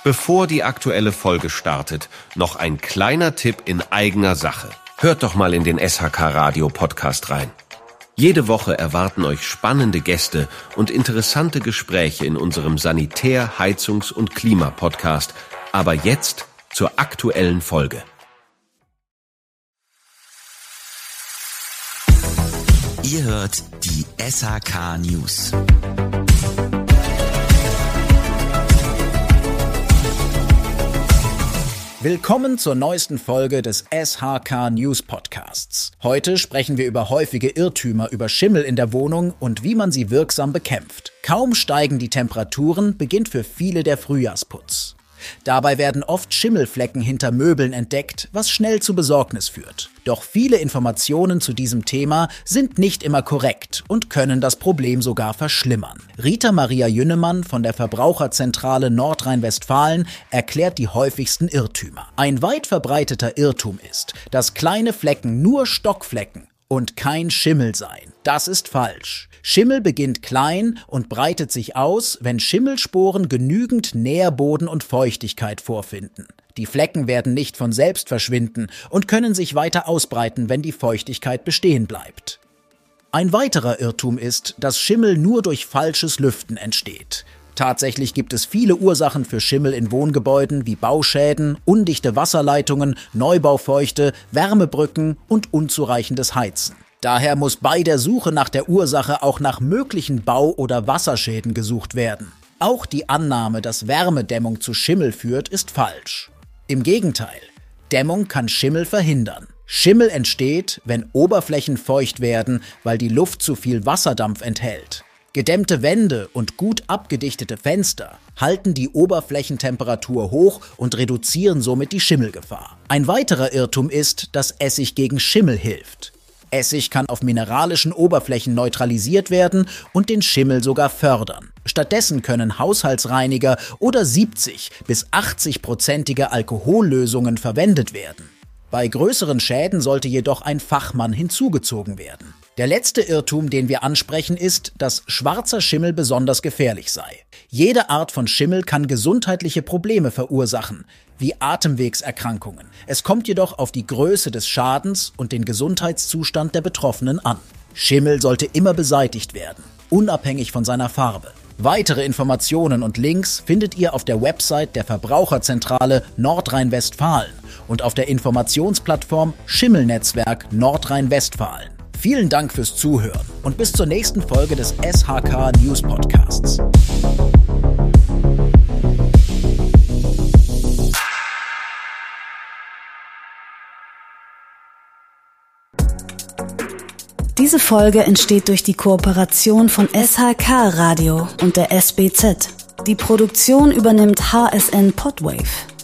Bevor die aktuelle Folge startet, noch ein kleiner Tipp in eigener Sache. Hört doch mal in den SHK Radio Podcast rein. Jede Woche erwarten euch spannende Gäste und interessante Gespräche in unserem Sanitär-, Heizungs- und Klima-Podcast. Aber jetzt zur aktuellen Folge. Ihr hört die SHK News. Willkommen zur neuesten Folge des SHK News Podcasts. Heute sprechen wir über häufige Irrtümer über Schimmel in der Wohnung und wie man sie wirksam bekämpft. Kaum steigen die Temperaturen, beginnt für viele der Frühjahrsputz. Dabei werden oft Schimmelflecken hinter Möbeln entdeckt, was schnell zu Besorgnis führt. Doch viele Informationen zu diesem Thema sind nicht immer korrekt und können das Problem sogar verschlimmern. Rita Maria Jünnemann von der Verbraucherzentrale Nordrhein-Westfalen erklärt die häufigsten Irrtümer. Ein weit verbreiteter Irrtum ist, dass kleine Flecken nur Stockflecken und kein Schimmel seien. Das ist falsch. Schimmel beginnt klein und breitet sich aus, wenn Schimmelsporen genügend Nährboden und Feuchtigkeit vorfinden. Die Flecken werden nicht von selbst verschwinden und können sich weiter ausbreiten, wenn die Feuchtigkeit bestehen bleibt. Ein weiterer Irrtum ist, dass Schimmel nur durch falsches Lüften entsteht. Tatsächlich gibt es viele Ursachen für Schimmel in Wohngebäuden wie Bauschäden, undichte Wasserleitungen, Neubaufeuchte, Wärmebrücken und unzureichendes Heizen. Daher muss bei der Suche nach der Ursache auch nach möglichen Bau- oder Wasserschäden gesucht werden. Auch die Annahme, dass Wärmedämmung zu Schimmel führt, ist falsch. Im Gegenteil, Dämmung kann Schimmel verhindern. Schimmel entsteht, wenn Oberflächen feucht werden, weil die Luft zu viel Wasserdampf enthält. Gedämmte Wände und gut abgedichtete Fenster halten die Oberflächentemperatur hoch und reduzieren somit die Schimmelgefahr. Ein weiterer Irrtum ist, dass Essig gegen Schimmel hilft. Essig kann auf mineralischen Oberflächen neutralisiert werden und den Schimmel sogar fördern. Stattdessen können Haushaltsreiniger oder 70- bis 80-prozentige Alkohollösungen verwendet werden. Bei größeren Schäden sollte jedoch ein Fachmann hinzugezogen werden. Der letzte Irrtum, den wir ansprechen, ist, dass schwarzer Schimmel besonders gefährlich sei. Jede Art von Schimmel kann gesundheitliche Probleme verursachen, wie Atemwegserkrankungen. Es kommt jedoch auf die Größe des Schadens und den Gesundheitszustand der Betroffenen an. Schimmel sollte immer beseitigt werden, unabhängig von seiner Farbe. Weitere Informationen und Links findet ihr auf der Website der Verbraucherzentrale Nordrhein-Westfalen und auf der Informationsplattform Schimmelnetzwerk Nordrhein-Westfalen. Vielen Dank fürs Zuhören und bis zur nächsten Folge des SHK News Podcasts. Diese Folge entsteht durch die Kooperation von SHK Radio und der SBZ. Die Produktion übernimmt HSN Podwave.